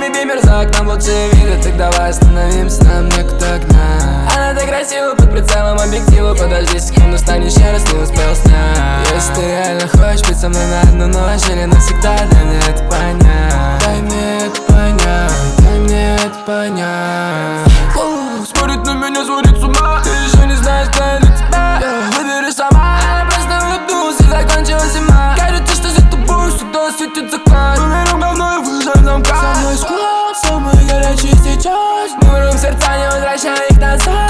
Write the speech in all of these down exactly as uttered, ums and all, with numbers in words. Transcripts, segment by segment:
ногами бимер, за окном лучшие виды. Так давай остановимся, нам некуда гнать. Она так красива под прицелом объектива. Подожди секунду, станешь еще раз, не успел снять. Если ты реально хочешь быть со мной на одну ночь или навсегда, дай мне это понять. Дай мне это понять, дай мне это понять. Смотрит на меня, сводит с ума. Ты еще не знаешь, кто я для тебя. Выбери сама. Она просто улыбнулась и закончилась зима. Кажется, что за тобой всегда светит закат. Мы берем говно и выезжаем в замках. Со мной склад, самый горячий сейчас. Мы врум сердца, не возвращая их назад.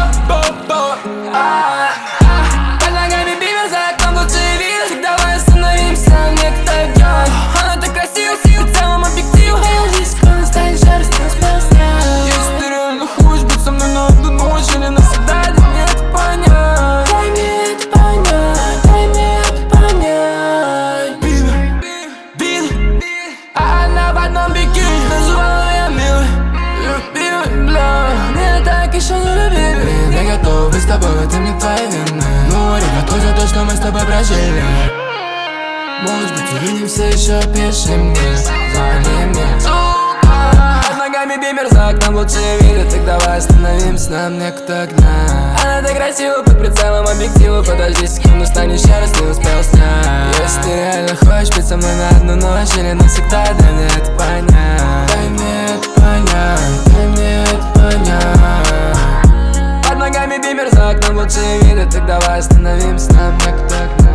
Под ногами бимер, за окном лучшие виды. Так давай остановимся, мне кто идет. Она так красива, в целом объектив. Подожди секунду, станешь еще раз, не успел снять. Если ты реально хочешь быть со мной на одну ночь или навсегда, Дай мне это понять. Дай мне это понять, дай мне это понять. Бимер, бимер. А она в одном бикини называла меня милой, любимой, бля. Меня так еще не любили. Я готов быть с тобой, в этом нет твоей вины. Ну, готов за то, что мы с тобой прожили. Может быть, увидимся еще, пиши мне, звони мне. Под ногами бимер, за окном лучшие виды. Так давай остановимся, нам некуда гнать. Она так красива под прицелом объектива. Подожди секунду, станешь еще раз, не успел снять. Если ты реально хочешь быть со мной на одну ночь или навсегда, дай мне это понять. Дай мне это понять, дай мне это понять. Под ногами бимер, за окном лучшие виды. Так давай остановимся, нам некуда гнать.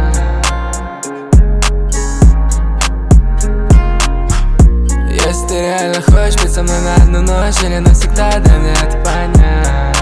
Если ты реально хочешь быть со мной на одну ночь или навсегда, дай мне это понять.